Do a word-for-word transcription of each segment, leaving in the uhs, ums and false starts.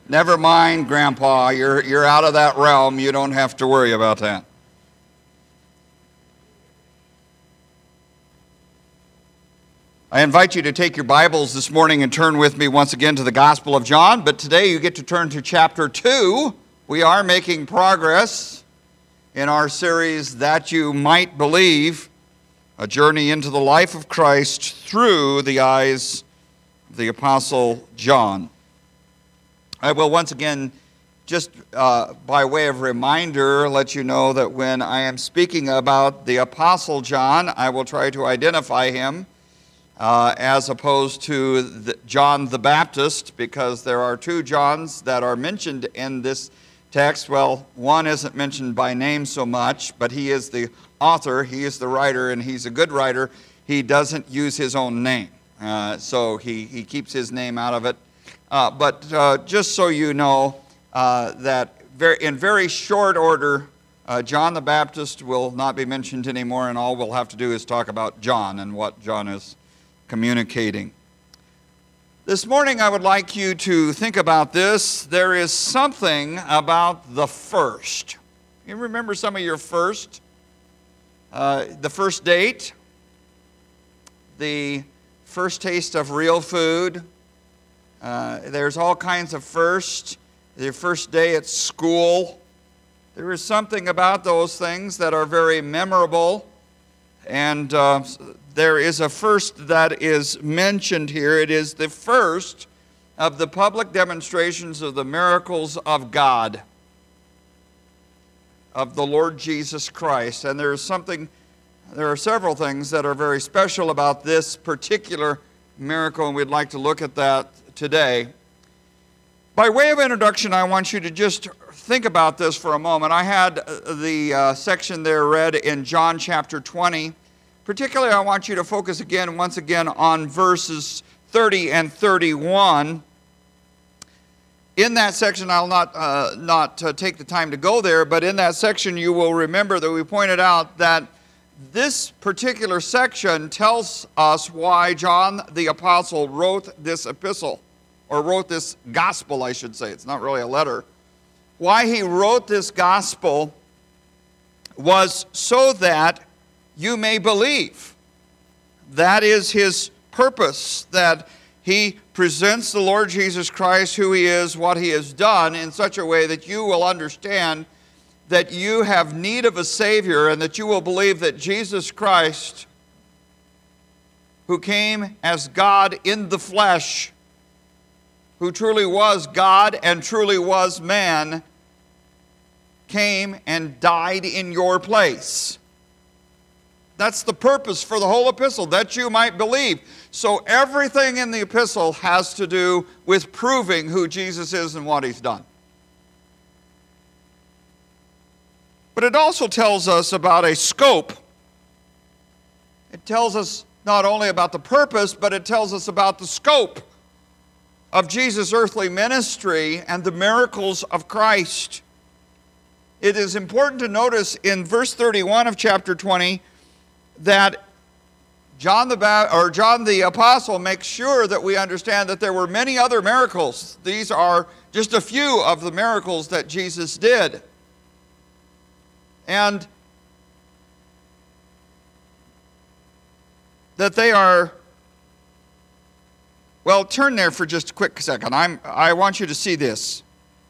Never mind, Grandpa. You're, you're out of that realm. You don't have to worry about that. I invite you to take your Bibles this morning and turn with me once again to the Gospel of John, but today you get to turn to chapter two. We are making progress in our series, That You Might Believe, a journey into the life of Christ through the eyes of the Apostle John. I will once again, just uh, by way of reminder, let you know that when I am speaking about the Apostle John, I will try to identify him Uh, as opposed to the John the Baptist, because there are two Johns that are mentioned in this text. Well, one isn't mentioned by name so much, but he is the author, he is the writer, and he's a good writer. He doesn't use his own name, uh, so he, he keeps his name out of it. Uh, but uh, just so you know uh, that very, in very short order, uh, John the Baptist will not be mentioned anymore, and all we'll have to do is talk about John and what John is communicating. This morning I would like you to think about this. There is something about the first. You remember some of your first? Uh, the first date, the first taste of real food. Uh, there's all kinds of first. Your first day at school. There is something about those things that are very memorable, and uh, there is a first that is mentioned here. It is the first of the public demonstrations of the miracles of God, of the Lord Jesus Christ. And there is something, there are several things that are very special about this particular miracle, and we'd like to look at that today. By way of introduction, I want you to just think about this for a moment. I had the uh, section there read in John chapter twenty. Particularly, I want you to focus again, once again, on verses thirty and thirty-one. In that section, I'll not, uh, not uh, take the time to go there, but in that section you will remember that we pointed out that this particular section tells us why John the Apostle wrote this epistle, or wrote this gospel, I should say. It's not really a letter. Why he wrote this gospel was so that you may believe. That is his purpose, that he presents the Lord Jesus Christ, who he is, what he has done, in such a way that you will understand that you have need of a Savior, and that you will believe that Jesus Christ, who came as God in the flesh, who truly was God and truly was man, came and died in your place. That's the purpose for the whole epistle, that you might believe. So everything in the epistle has to do with proving who Jesus is and what he's done. But it also tells us about a scope. It tells us not only about the purpose, but it tells us about the scope of Jesus' earthly ministry and the miracles of Christ. It is important to notice in verse thirty-one of chapter twenty that John the ba- or John the Apostle makes sure that we understand that there were many other miracles. These are just a few of the miracles that Jesus did. And that they are, well, turn there for just a quick second. I'm, I want you to see this.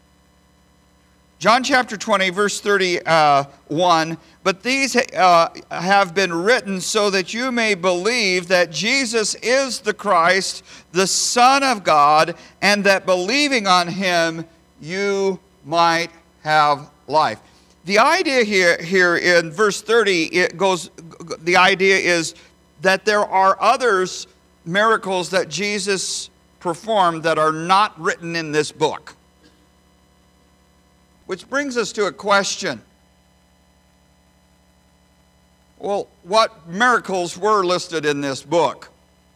John chapter twenty, verse thirty-one, but these uh, have been written so that you may believe that Jesus is the Christ, the Son of God, and that believing on him you might have life. The idea here, here in verse thirty, it goes, the idea is that there are others, miracles that Jesus performed that are not written in this book. Which brings us to a question. Well, what miracles were listed in this book?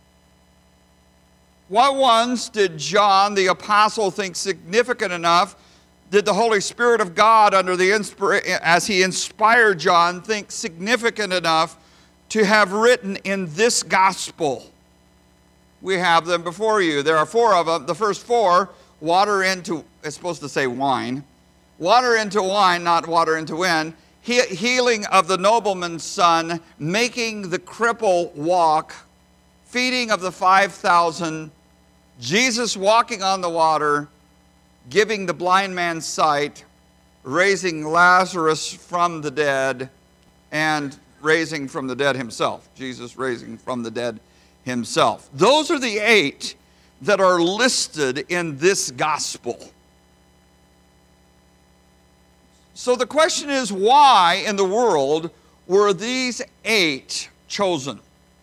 What ones did John the Apostle think significant enough? Did the Holy Spirit of God, under the inspira- as he inspired John, think significant enough to have written in this gospel? We have them before you. There are four of them. The first four water into, it's supposed to say wine, water into wine, not water into wind, he, healing of the nobleman's son, making the cripple walk, feeding of the five thousand, Jesus walking on the water, giving the blind man sight, raising Lazarus from the dead, and raising from the dead himself. Jesus raising from the dead himself. Those are the eight that are listed in this gospel. So the question is, why in the world were these eight chosen?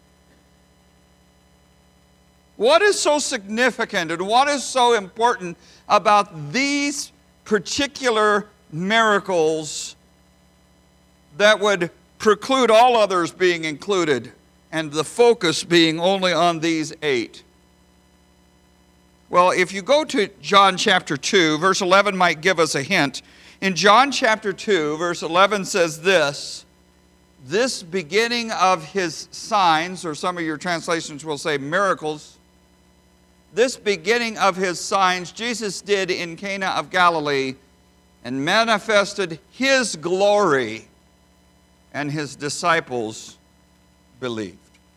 What is so significant and what is so important about these particular miracles that would preclude all others being included and the focus being only on these eight? Well, if you go to John chapter two, verse eleven might give us a hint. In John chapter two, verse eleven says this, this beginning of his signs, or some of your translations will say miracles, this beginning of his signs Jesus did in Cana of Galilee and manifested his glory, and his disciples believed.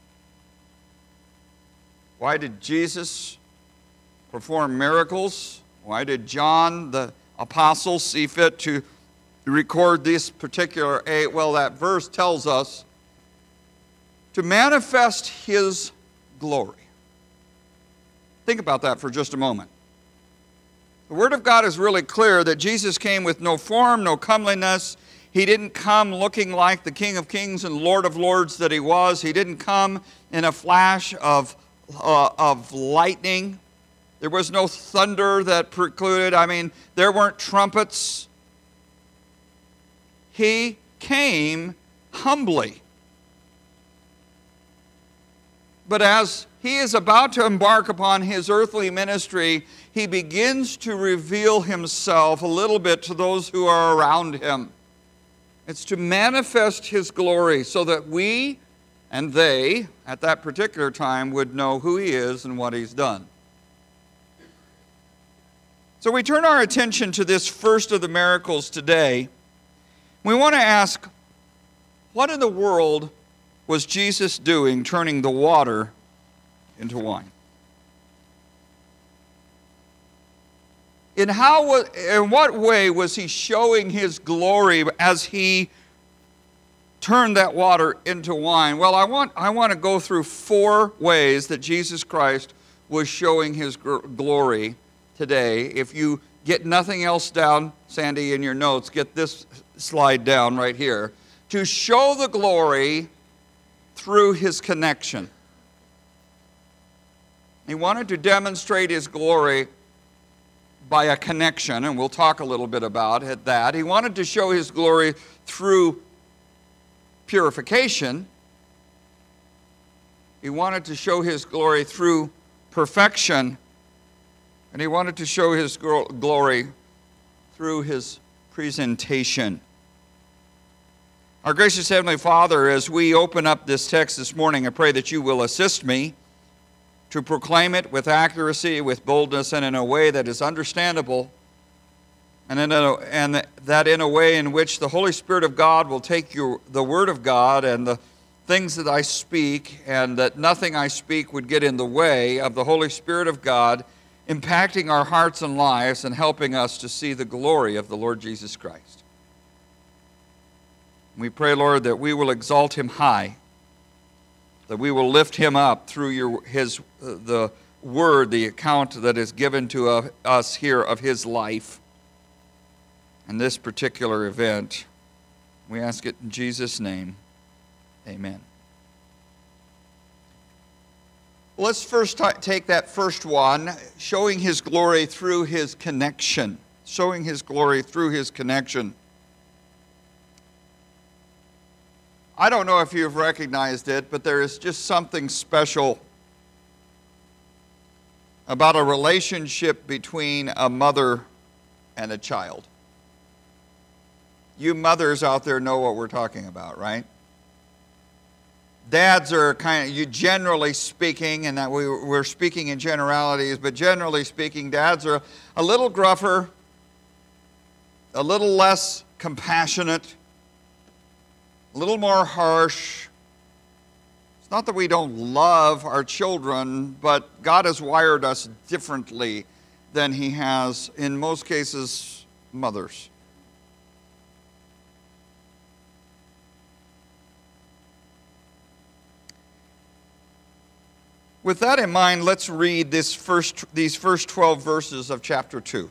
Why did Jesus perform miracles? Why did John the apostle see fit to record this particular eight? Well, that verse tells us to manifest his glory. Think about that for just a moment. The Word of God is really clear that Jesus came with no form, no comeliness. He didn't come looking like the King of Kings and Lord of Lords that he was. He didn't come in a flash of, uh, of lightning. There was no thunder that precluded. I mean, there weren't trumpets. He came humbly. But as he is about to embark upon his earthly ministry, he begins to reveal himself a little bit to those who are around him. It's to manifest his glory so that we and they, at that particular time, would know who he is and what he's done. So we turn our attention to this first of the miracles today. We want to ask, what in the world was Jesus doing turning the water into wine? In how, in what way was he showing his glory as he turned that water into wine? Well, I want, I want to go through four ways that Jesus Christ was showing his glory today. If you get nothing else down, Sandy, in your notes, get this slide down right here. To show the glory through his connection. He wanted to demonstrate his glory by a connection, and we'll talk a little bit about it, that. He wanted to show his glory through purification. He wanted to show his glory through perfection. And he wanted to show his glory through his presentation. Our gracious Heavenly Father, as we open up this text this morning, I pray that you will assist me to proclaim it with accuracy, with boldness, and in a way that is understandable, and, in a, and that in a way in which the Holy Spirit of God will take your, the Word of God and the things that I speak, and that nothing I speak would get in the way of the Holy Spirit of God impacting our hearts and lives and helping us to see the glory of the Lord Jesus Christ. We pray, Lord, that we will exalt him high, that we will lift him up through your, his, uh, the word, the account that is given to uh, us here of his life and this particular event. We ask it in Jesus' name. Amen. Let's first t- take that first one, showing his glory through his connection. Showing his glory through his connection. I don't know if you've recognized it, but there is just something special about a relationship between a mother and a child. You mothers out there know what we're talking about, right? dads are kind of, you generally speaking, and that we, we're speaking in generalities, but generally speaking, dads are a little gruffer, a little less compassionate, a little more harsh. It's not that we don't love our children, but God has wired us differently than He has, in most cases, mothers. With that in mind, let's read this first, these first twelve verses of chapter two.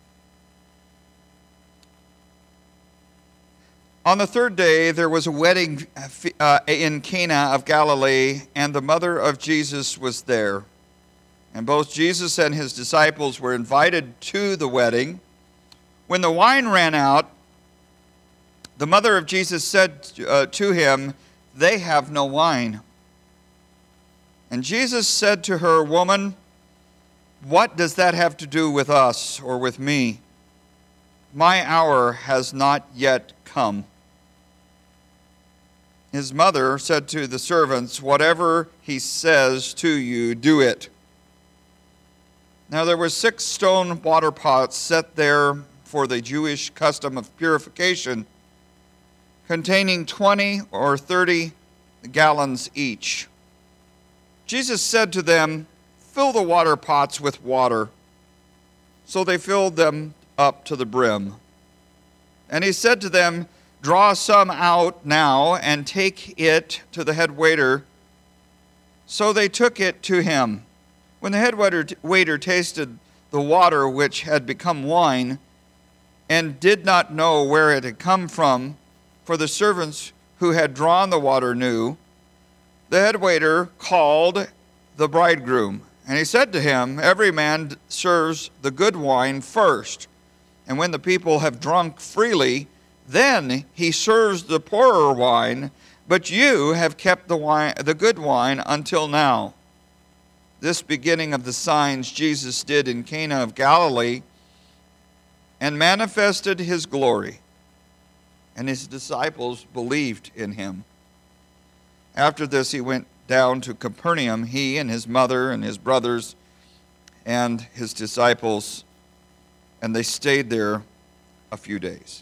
On the third day, there was a wedding uh, in Cana of Galilee, and the mother of Jesus was there. And both Jesus and his disciples were invited to the wedding. When the wine ran out, the mother of Jesus said uh, to him, "They have no wine." And Jesus said to her, "Woman, what does that have to do with us or with me? My hour has not yet come." His mother said to the servants, "Whatever he says to you, do it." Now there were six stone water pots set there for the Jewish custom of purification, containing twenty or thirty gallons each. Jesus said to them, "Fill the water pots with water." So they filled them up to the brim. And he said to them, "Draw some out now and take it to the head waiter." So they took it to him. When the head waiter, waiter tasted the water which had become wine, and did not know where it had come from, for the servants who had drawn the water knew, the head waiter called the bridegroom, and he said to him, "Every man serves the good wine first, and when the people have drunk freely, then he serves the poorer wine, but you have kept the wine, the good wine until now." This beginning of the signs Jesus did in Cana of Galilee, and manifested his glory, and his disciples believed in him. After this, he went down to Capernaum, he and his mother and his brothers and his disciples, and they stayed there a few days.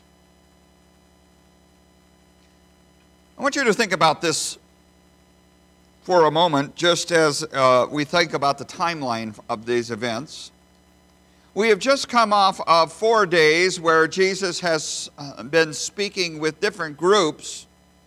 I want you to think about this for a moment, just as uh, we think about the timeline of these events. We have just come off of four days where Jesus has been speaking with different groups.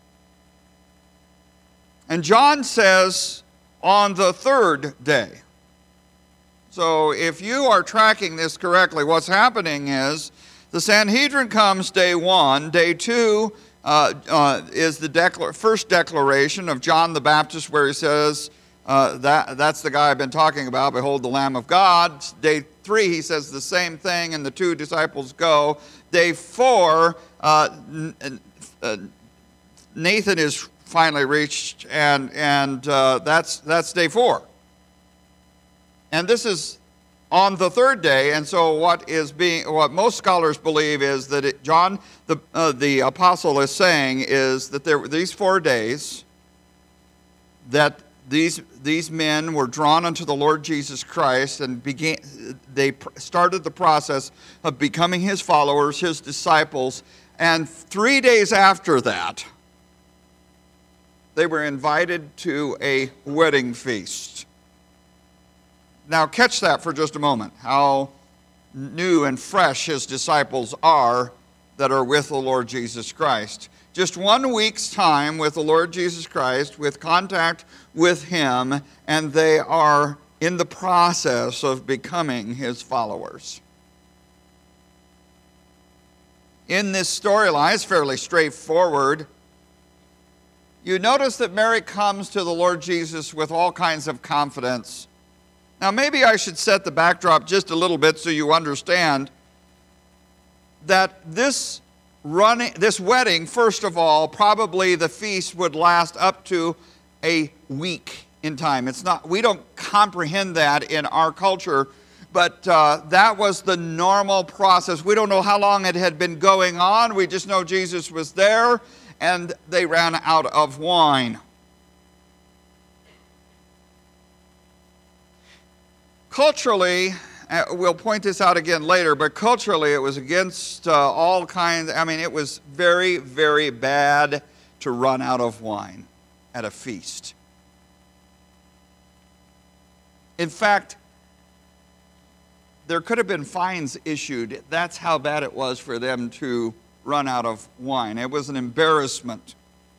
And John says, on the third day. So if you are tracking this correctly, what's happening is the Sanhedrin comes day one. Day two uh, uh, is the declar- first declaration of John the Baptist, where he says, uh, that, that's the guy I've been talking about, behold the Lamb of God. Day three, he says the same thing, and the two disciples go. Day four, uh, uh, Nathan is finally reached, and and uh, that's that's day four. And this is on the third day, and so what is being what most scholars believe is that it, John the uh, the apostle is saying is that there were these four days that these these men were drawn unto the Lord Jesus Christ, and began they started the process of becoming his followers, his disciples, and three days after that, they were invited to a wedding feast. Now catch that for just a moment, how new and fresh his disciples are that are with the Lord Jesus Christ. Just one week's time with the Lord Jesus Christ, with contact with him, and they are in the process of becoming his followers. In this storyline, it's fairly straightforward. You notice that Mary comes to the Lord Jesus with all kinds of confidence. Now, maybe I should set the backdrop just a little bit so you understand that this running, this wedding, first of all, probably the feast would last up to a week in time. It's not, we don't comprehend that in our culture, but uh, that was the normal process. We don't know how long it had been going on. We just know Jesus was there, and they ran out of wine. culturally, uh, we'll point this out again later, but culturally it was against uh, all kinds. I mean, it was very, very bad to run out of wine at a feast. In fact, there could have been fines issued. That's how bad it was for them to run out of wine. It was an embarrassment.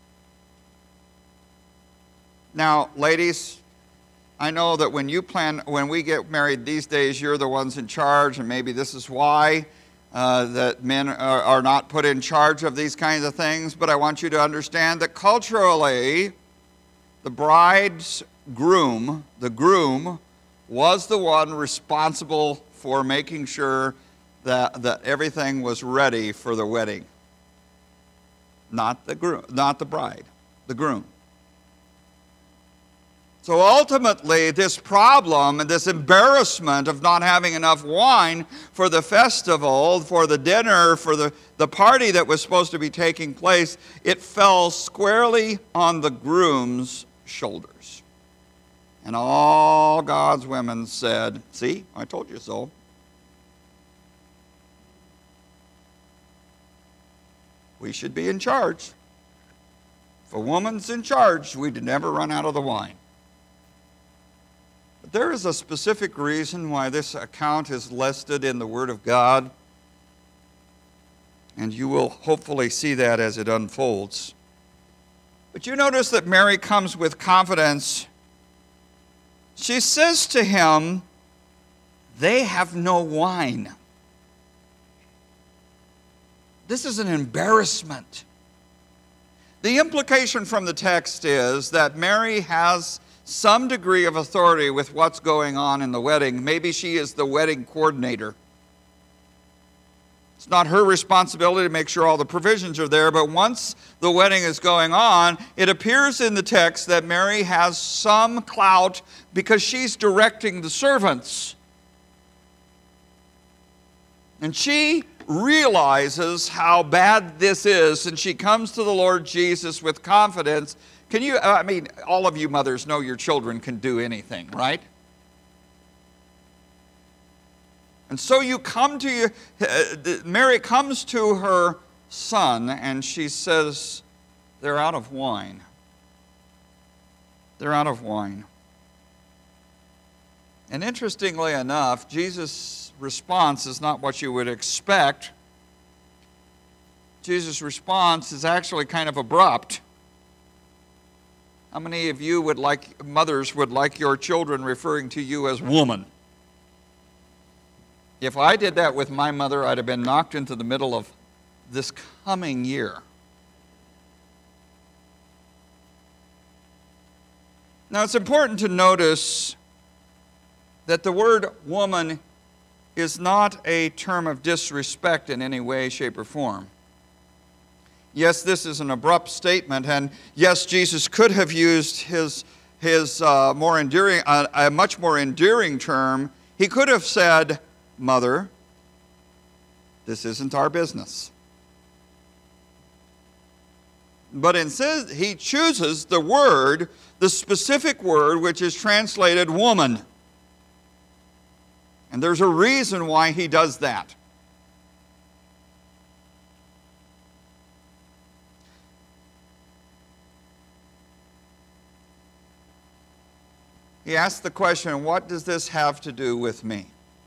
Now, ladies, I know that when you plan, when we get married these days, you're the ones in charge, and maybe this is why uh, that men are, are not put in charge of these kinds of things. But I want you to understand that culturally, the bride's groom, the groom, was the one responsible for making sure that, that everything was ready for the wedding. Not the groom, not the bride, the groom. So ultimately, this problem and this embarrassment of not having enough wine for the festival, for the dinner, for the, the party that was supposed to be taking place, it fell squarely on the groom's shoulders. And all God's women said, "See, I told you so." We should be in charge. If a woman's in charge, we'd never run out of the wine. But there is a specific reason why this account is listed in the Word of God, and you will hopefully see that as it unfolds. But you notice that Mary comes with confidence. She says to him, "They have no wine." This is an embarrassment. The implication from the text is that Mary has some degree of authority with what's going on in the wedding. Maybe she is the wedding coordinator. It's not her responsibility to make sure all the provisions are there, but once the wedding is going on, it appears in the text that Mary has some clout because she's directing the servants. And she realizes how bad this is, and she comes to the Lord Jesus with confidence. Can you, I mean, all of you mothers know your children can do anything, right? And so you come to your, uh, Mary comes to her son, and she says, "They're out of wine. They're out of wine." And interestingly enough, Jesus' response is not what you would expect. Jesus' response is actually kind of abrupt. How many of you would like, mothers would like your children referring to you as woman? If I did that with my mother, I'd have been knocked into the middle of this coming year. Now, it's important to notice that the word woman is not a term of disrespect in any way, shape, or form. Yes, this is an abrupt statement, and yes, Jesus could have used his, his uh, more endearing, uh, a much more endearing term. He could have said, "Mother, this isn't our business." But instead, he chooses the word, the specific word, which is translated woman. And there's a reason why he does that. He asks the question, what does this have to do with me?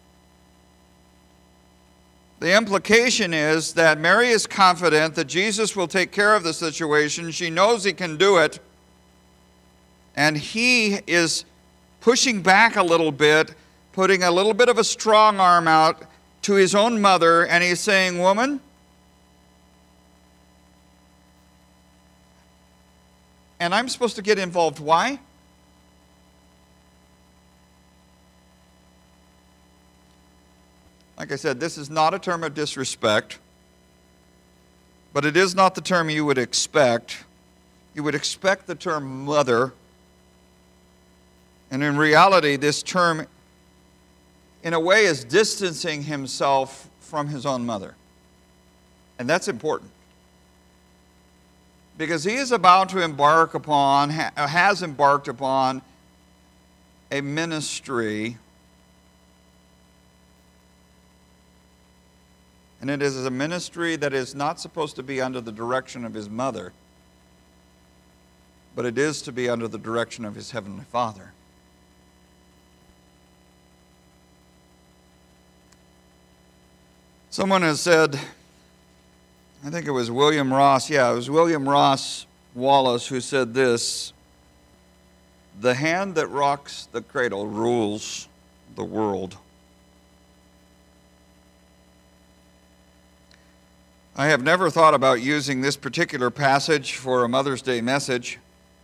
The implication is that Mary is confident that Jesus will take care of the situation. She knows he can do it. And he is pushing back a little bit, putting a little bit of a strong arm out to his own mother, and he's saying, "Woman," and I'm supposed to get involved. Why? Like I said, this is not a term of disrespect, but it is not the term you would expect. You would expect the term mother, and in reality, this term in a way is distancing himself from his own mother. And that's important. Because he is about to embark upon, has embarked upon a ministry And it is a ministry that is not supposed to be under the direction of his mother, but it is to be under the direction of his heavenly Father. Someone has said, I think it was William Ross, yeah, it was William Ross Wallace who said this: the hand that rocks the cradle rules the world. I have never thought about using this particular passage for a Mother's Day message,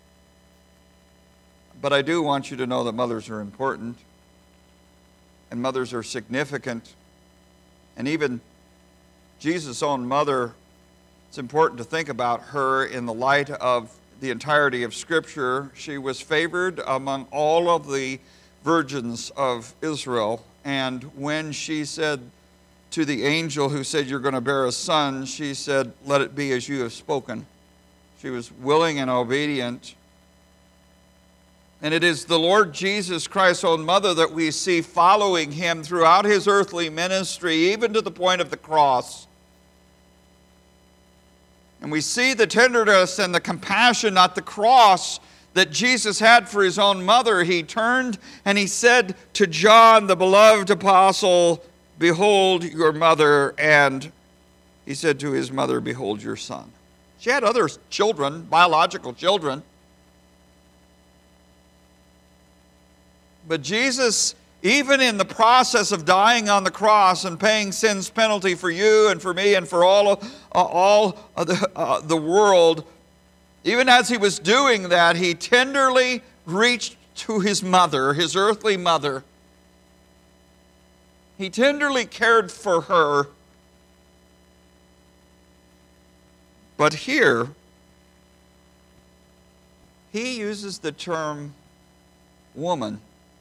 but I do want you to know that mothers are important, and mothers are significant, and even Jesus' own mother, it's important to think about her in the light of the entirety of Scripture. She was favored among all of the virgins of Israel, and when she said to the angel who said, "You're going to bear a son," she said, "Let it be as you have spoken." She was willing and obedient. And it is the Lord Jesus Christ's own mother that we see following him throughout his earthly ministry, even to the point of the cross. And we see the tenderness and the compassion at the cross that Jesus had for his own mother. He turned and he said to John, the beloved apostle, "Behold your mother," and he said to his mother, "Behold your son." She had other children, biological children. But Jesus, even in the process of dying on the cross and paying sin's penalty for you and for me and for all of, uh, all of the, uh, the world, even as he was doing that, he tenderly reached to his mother, his earthly mother. He tenderly cared for her. But here, he uses the term woman.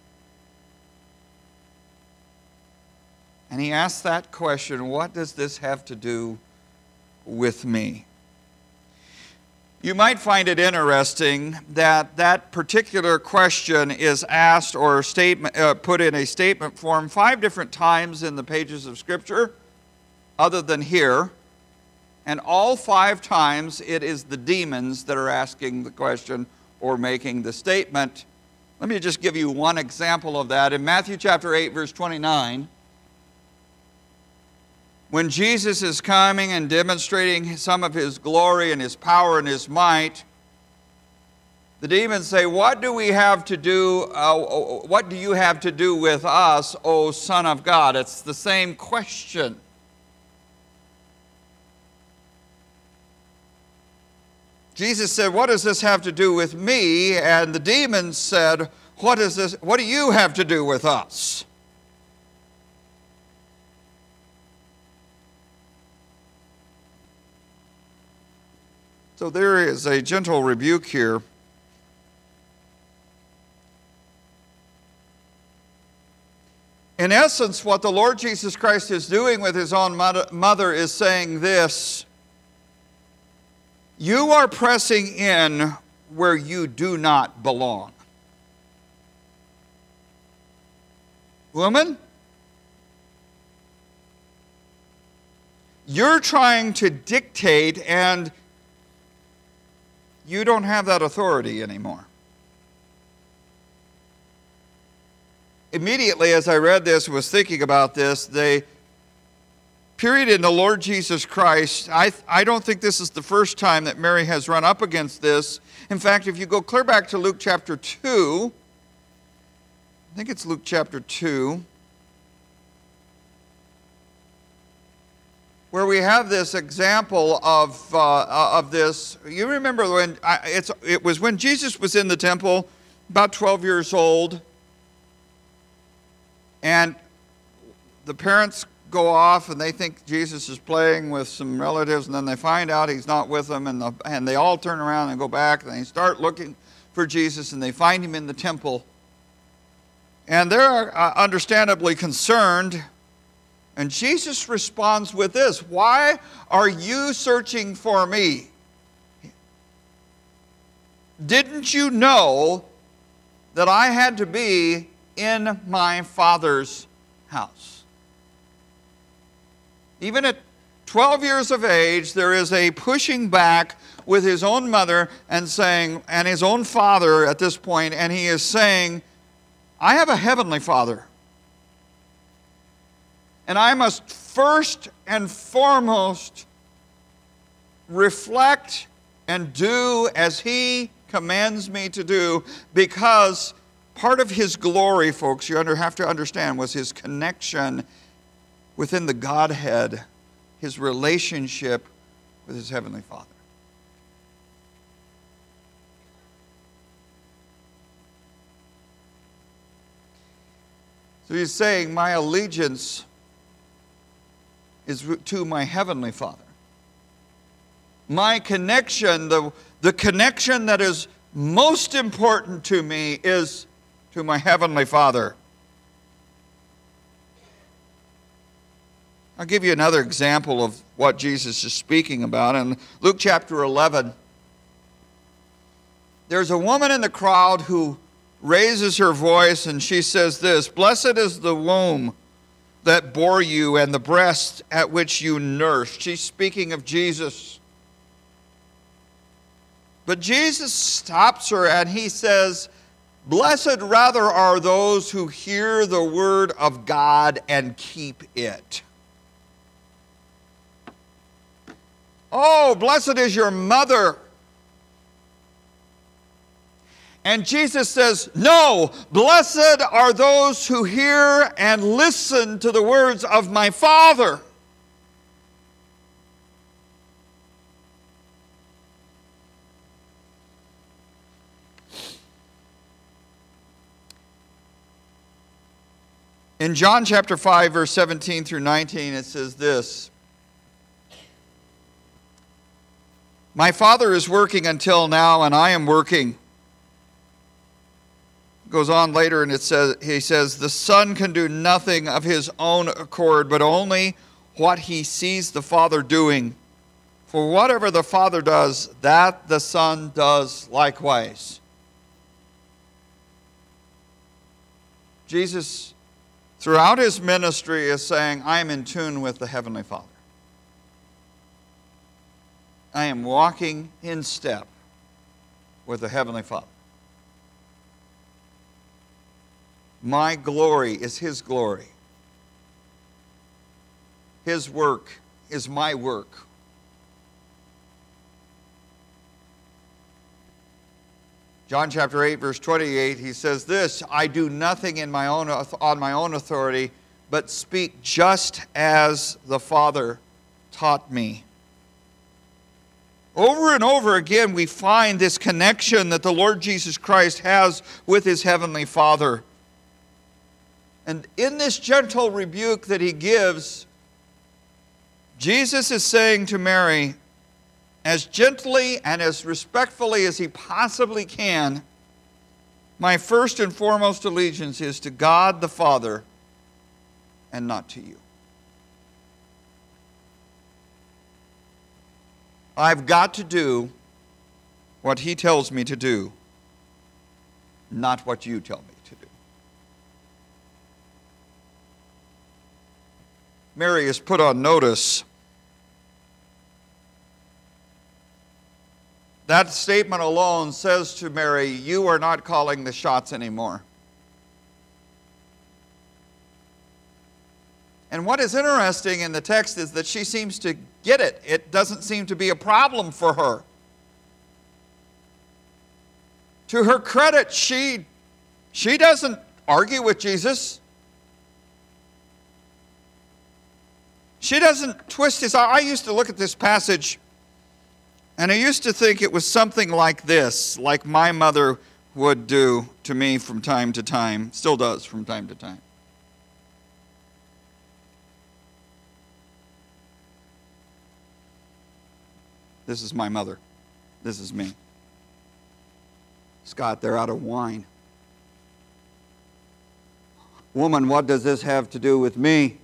And he asks that question, what does this have to do with me? You might find it interesting that that particular question is asked or statement, uh, put in a statement form five different times in the pages of Scripture, other than here. And all five times it is the demons that are asking the question or making the statement. Let me just give you one example of that. In Matthew chapter eight, verse twenty-nine, when Jesus is coming and demonstrating some of his glory and his power and his might, the demons say, "What do we have to do, uh, what do you have to do with us, O Son of God?" It's the same question. Jesus said, "What does this have to do with me?" And the demons said, "What is this? What do you have to do with us?" So there is a gentle rebuke here. In essence, what the Lord Jesus Christ is doing with his own mother is saying this: you are pressing in where you do not belong. Woman, you're trying to dictate, and you don't have that authority anymore. Immediately as I read this, was thinking about this, the period in the Lord Jesus Christ, I, I don't think this is the first time that Mary has run up against this. In fact, if you go clear back to Luke chapter two, I think it's Luke chapter two, where we have this example of uh, of this. You remember when I, it's it was when Jesus was in the temple, about twelve years old, and the parents go off and they think Jesus is playing with some relatives, and then they find out he's not with them, and the, and they all turn around and go back, and they start looking for Jesus, and they find him in the temple, and they're uh, understandably concerned. And Jesus responds with this: "Why are you searching for me? Didn't you know that I had to be in my Father's house?" Even at twelve years of age, there is a pushing back with his own mother and saying, and his own father at this point, and he is saying, I have a heavenly Father. And I must first and foremost reflect and do as he commands me to do, because part of his glory, folks, you have to understand, was his connection within the Godhead, his relationship with his heavenly Father. So he's saying, my allegiance is to my heavenly Father. My connection, the, the connection that is most important to me is to my heavenly Father. I'll give you another example of what Jesus is speaking about. In Luke chapter eleven, there's a woman in the crowd who raises her voice and she says this, blessed is the womb that bore you and the breast at which you nursed. She's speaking of Jesus. But Jesus stops her and he says, blessed rather are those who hear the word of God and keep it. Oh, blessed is your mother. And Jesus says, no, blessed are those who hear and listen to the words of my Father. In John chapter five, verse seventeen through nineteen, it says this, my Father is working until now, and I am working. Goes on later and it says, he says, the Son can do nothing of his own accord, but only what he sees the Father doing. For whatever the Father does, that the Son does likewise. Jesus, throughout his ministry, is saying, I am in tune with the Heavenly Father. I am walking in step with the Heavenly Father. My glory is his glory. His work is my work. John chapter eight, verse twenty-eight, he says this, I do nothing in my own, on my own authority, but speak just as the Father taught me. Over and over again, we find this connection that the Lord Jesus Christ has with his heavenly Father. And in this gentle rebuke that he gives, Jesus is saying to Mary, as gently and as respectfully as he possibly can, my first and foremost allegiance is to God the Father and not to you. I've got to do what he tells me to do, not what you tell me to do. Mary is put on notice. That statement alone says to Mary, you are not calling the shots anymore. And what is interesting in the text is that she seems to get it. It doesn't seem to be a problem for her. To her credit, she, she doesn't argue with Jesus. She doesn't twist his arm. I used to look at this passage, and I used to think it was something like this, like my mother would do to me from time to time, still does from time to time. This is my mother. This is me. Scott, they're out of wine. Woman, what does this have to do with me?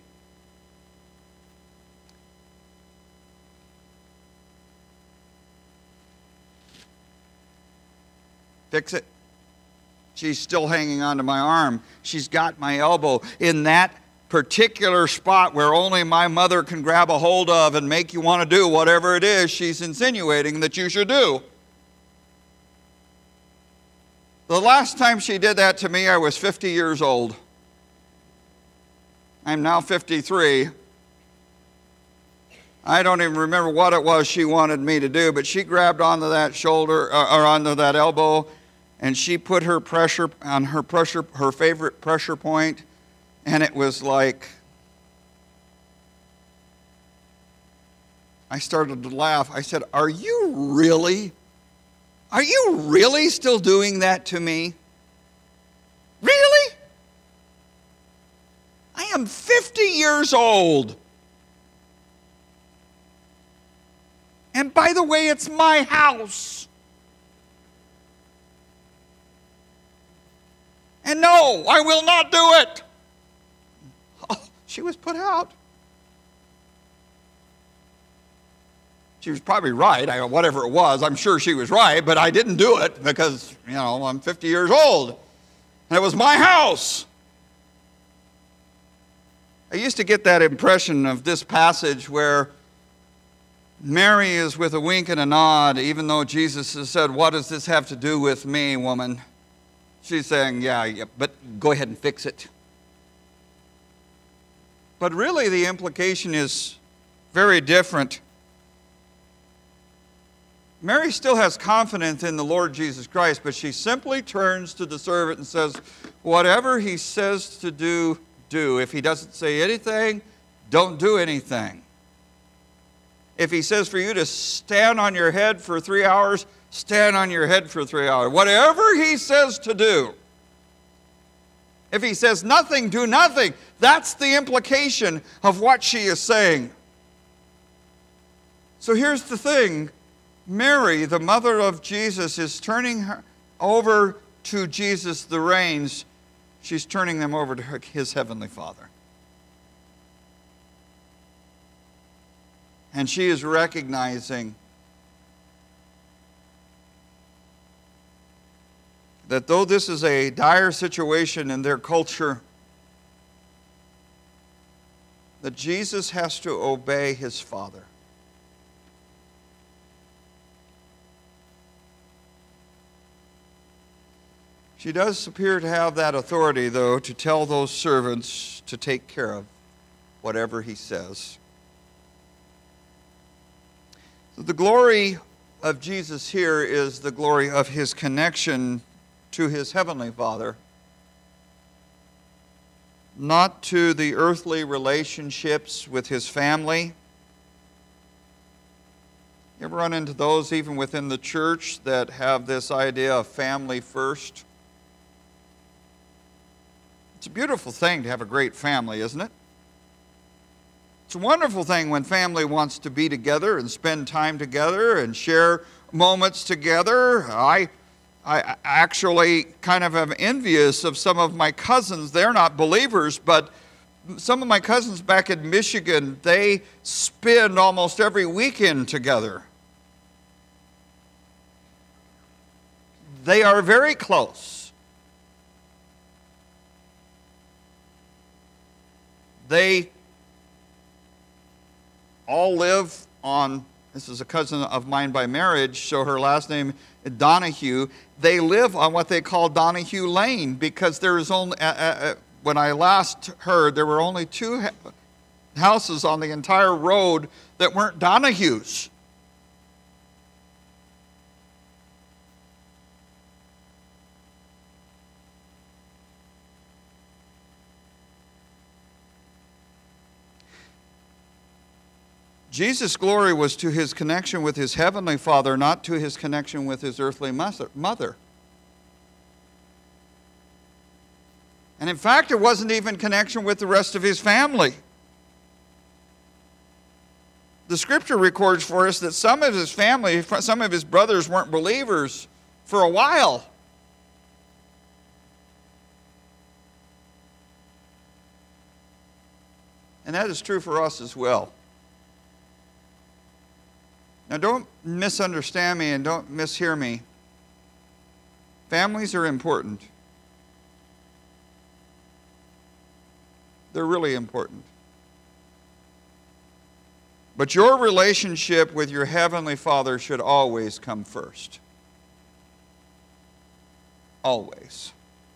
Fix it. She's still hanging onto my arm. She's got my elbow. In that particular spot where only my mother can grab a hold of and make you want to do whatever it is she's insinuating that you should do. The last time she did that to me, I was fifty years old. I'm now fifty-three. I don't even remember what it was she wanted me to do, but she grabbed onto that shoulder, uh, or onto that elbow, and she put her pressure on her pressure, her favorite pressure point, and it was like, I started to laugh. I said, "Are you really, are you really still doing that to me? Really? I am fifty years old. And by the way, it's my house. And no, I will not do it." Oh, she was put out. She was probably right. I, whatever it was, I'm sure she was right, but I didn't do it because, you know, I'm fifty years old. And it was my house. I used to get that impression of this passage where Mary is with a wink and a nod, even though Jesus has said, "What does this have to do with me, woman?" She's saying, yeah, yeah, but go ahead and fix it. But really the implication is very different. Mary still has confidence in the Lord Jesus Christ, but she simply turns to the servant and says, "Whatever he says to do, do. If he doesn't say anything, don't do anything. If he says for you to stand on your head for three hours, stand on your head for three hours. Whatever he says to do. If he says nothing, do nothing." That's the implication of what she is saying. So here's the thing. Mary, the mother of Jesus, is turning her over to Jesus the reins. She's turning them over to her, his heavenly Father. And she is recognizing that though this is a dire situation in their culture, that Jesus has to obey his Father. She does appear to have that authority, though, to tell those servants to take care of whatever he says. The glory of Jesus here is the glory of his connection to his heavenly Father, not to the earthly relationships with his family. You ever run into those even within the church that have this idea of family first? It's a beautiful thing to have a great family, isn't it? It's a wonderful thing when family wants to be together and spend time together and share moments together. I, I actually kind of am envious of some of my cousins. They're not believers, but some of my cousins back in Michigan, they spend almost every weekend together. They are very close. They all live on, this is a cousin of mine by marriage, so her last name is Donahue. They live on what they call Donahue Lane because there is only, uh, uh, when I last heard, there were only two houses on the entire road that weren't Donahues. Jesus' glory was to his connection with his heavenly Father, not to his connection with his earthly mother. And in fact, it wasn't even connection with the rest of his family. The scripture records for us that some of his family, some of his brothers weren't believers for a while. And that is true for us as well. Now, don't misunderstand me and don't mishear me. Families are important. They're really important. But your relationship with your Heavenly Father should always come first. Always.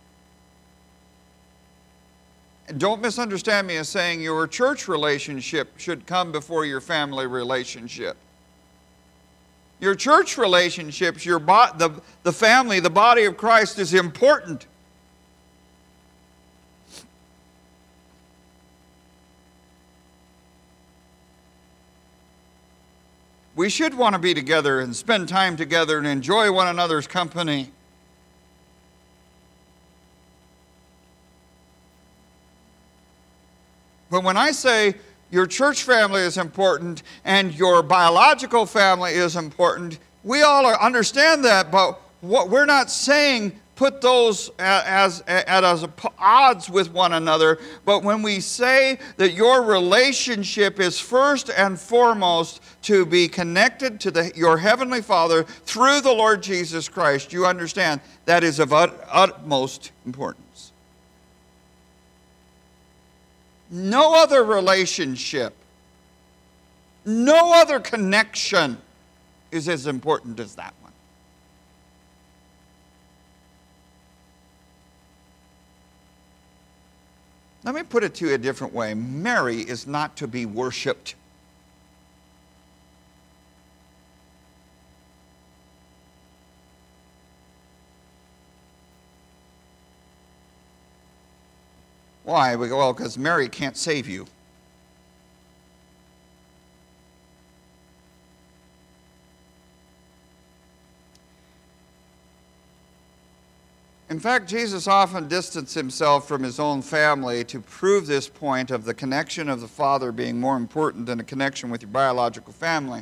And don't misunderstand me as saying your church relationship should come before your family relationship. Your church relationships, your bo- the, the family, the body of Christ is important. We should want to be together and spend time together and enjoy one another's company. But when I say your church family is important and your biological family is important, we all understand that, but what we're not saying put those as, as, as odds with one another. But when we say that your relationship is first and foremost to be connected to the, your Heavenly Father through the Lord Jesus Christ, you understand that is of ut, utmost importance. No other relationship, no other connection is as important as that one. Let me put it to you a different way. Mary is not to be worshiped. Why? We go, well, because Mary can't save you. In fact, Jesus often distanced himself from his own family to prove this point of the connection of the Father being more important than a connection with your biological family.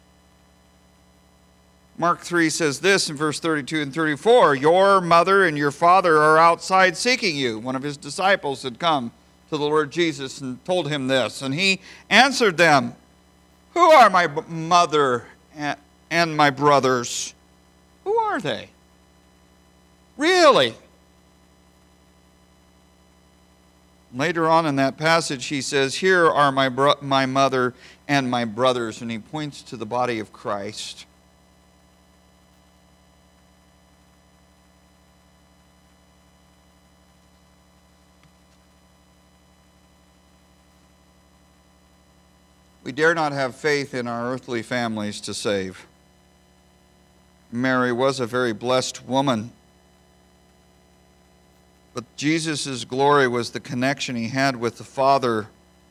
Mark three says this in verse thirty-two and thirty-four, your mother and your father are outside seeking you. One of his disciples had come to the Lord Jesus and told him this. And he answered them, who are my mother and my brothers? Who are they? Really? Later on in that passage, he says, here are my, bro- my mother and my brothers. And he points to the body of Christ. We dare not have faith in our earthly families to save. Mary was a very blessed woman. But Jesus' glory was the connection he had with the Father.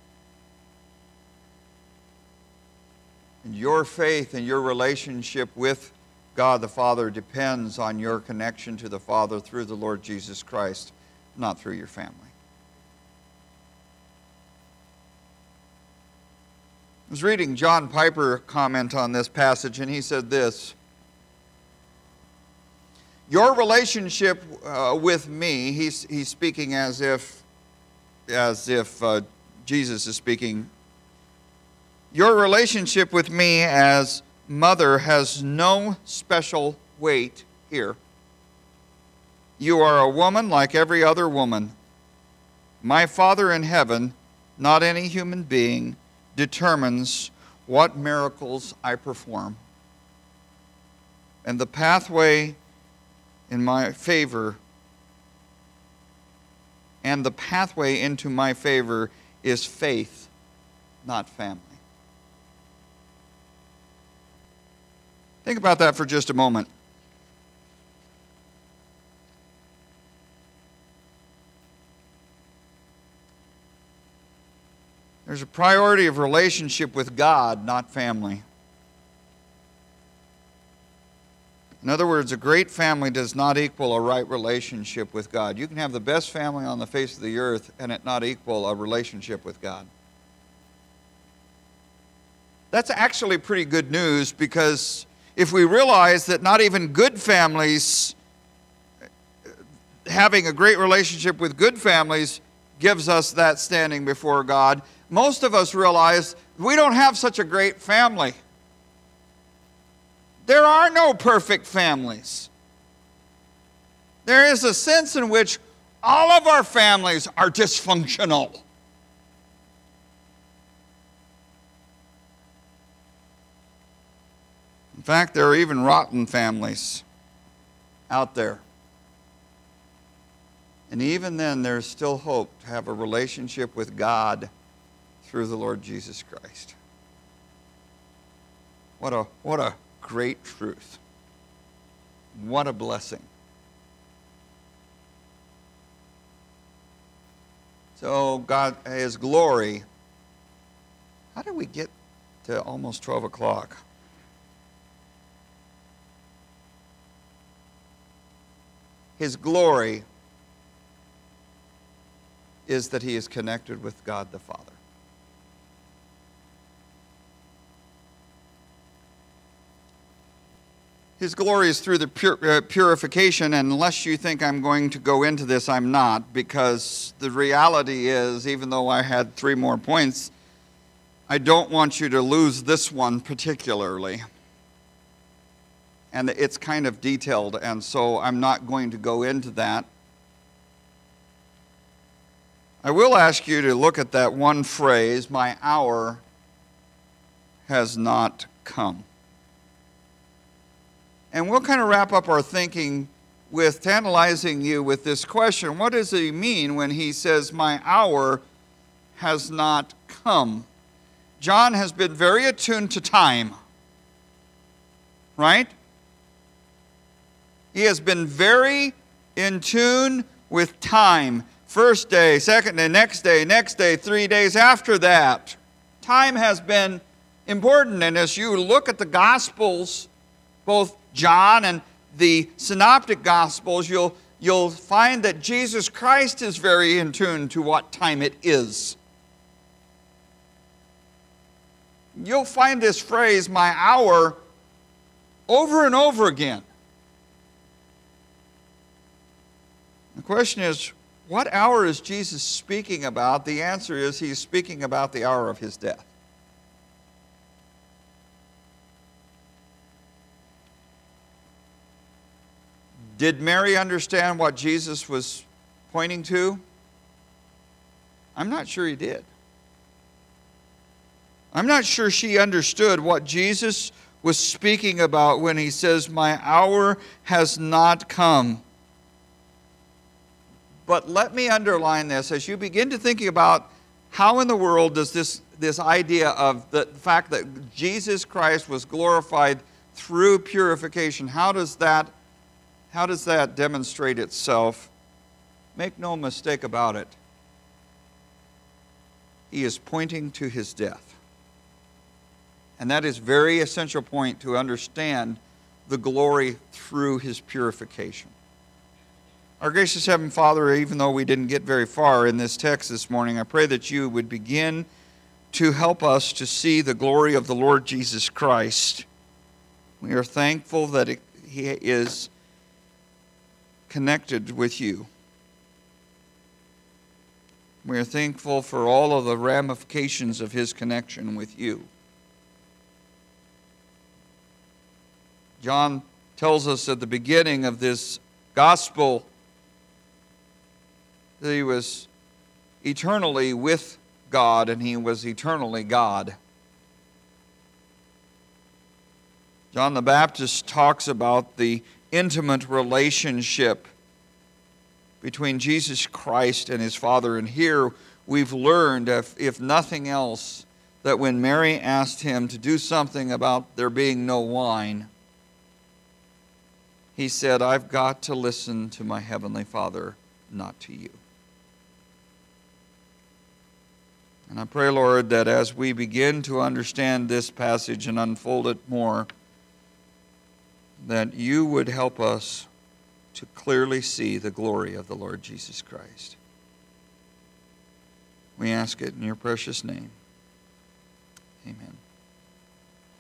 And your faith and your relationship with God the Father depends on your connection to the Father through the Lord Jesus Christ, not through your family. I was reading John Piper comment on this passage, and he said this, your relationship uh, with me, he's, he's speaking as if, as if uh, Jesus is speaking, your relationship with me as mother has no special weight here. You are a woman like every other woman. My Father in heaven, not any human being, determines what miracles I perform. And the pathway in my favor, and the pathway into my favor is faith, not family. Think about that for just a moment. There's a priority of relationship with God, not family. In other words, a great family does not equal a right relationship with God. You can have the best family on the face of the earth and it not equal a relationship with God. That's actually pretty good news, because if we realize that not even good families, having a great relationship with good families gives us that standing before God, most of us realize we don't have such a great family. There are no perfect families. There is a sense in which all of our families are dysfunctional. fact, there are even rotten families out there. And even then, there's still hope to have a relationship with God through the Lord Jesus Christ. What a, what a great truth. What a blessing. So God, His glory. How did we get to almost twelve o'clock? His glory is that He is connected with God the Father. His glory is through the pur- uh, purification, and unless you think I'm going to go into this, I'm not, because the reality is, even though I had three more points, I don't want you to lose this one particularly. And it's kind of detailed, and so I'm not going to go into that. I will ask you to look at that one phrase, my hour has not come. And we'll kind of wrap up our thinking with tantalizing you with this question. What does he mean when he says, my hour has not come? John has been very attuned to time, right? He has been very in tune with time. First day, second day, next day, next day, three days after that. Time has been important. And as you look at the Gospels, both John and the Synoptic Gospels, you'll, you'll find that Jesus Christ is very in tune to what time it is. You'll find this phrase, my hour, over and over again. The question is, what hour is Jesus speaking about? The answer is he's speaking about the hour of his death. Did Mary understand what Jesus was pointing to? I'm not sure he did. I'm not sure she understood what Jesus was speaking about when he says, my hour has not come. But let me underline this. As you begin to think about how in the world does this, this idea of the fact that Jesus Christ was glorified through purification, how does that How does that demonstrate itself? Make no mistake about it. He is pointing to his death. And that is a very essential point to understand the glory through his purification. Our gracious Heavenly Father, even though we didn't get very far in this text this morning, I pray that you would begin to help us to see the glory of the Lord Jesus Christ. We are thankful that it, he is connected with you. We are thankful for all of the ramifications of his connection with you. John tells us at the beginning of this gospel that he was eternally with God and he was eternally God. John the Baptist talks about the intimate relationship between Jesus Christ and his Father. And here we've learned, if, if nothing else, that when Mary asked him to do something about there being no wine, he said, I've got to listen to my Heavenly Father, not to you. And I pray, Lord, that as we begin to understand this passage and unfold it more, that you would help us to clearly see the glory of the Lord Jesus Christ. We ask it in your precious name. Amen.